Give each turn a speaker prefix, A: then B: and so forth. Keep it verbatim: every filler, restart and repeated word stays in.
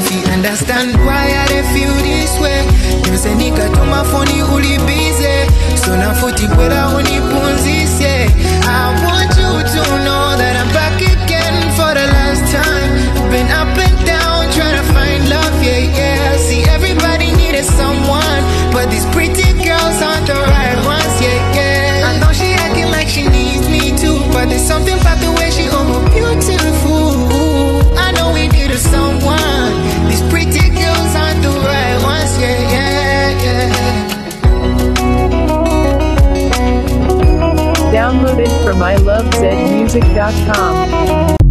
A: fi understand why I dey feel this way. You say nika to my phone uli busy, so na footy kwela uni punzi say. I want you to know that I'm back again for the last time. Been up and down trying to find love, yeah, yeah. See, everybody needed someone, but these pretty girls aren't the right ones, yeah, yeah. I know she acting like she needs me too, but there's something about the way she oh beautiful. I know we needed someone. These pretty girls aren't the right ones, yeah, yeah, yeah.
B: Downloaded from I love zed music dot com.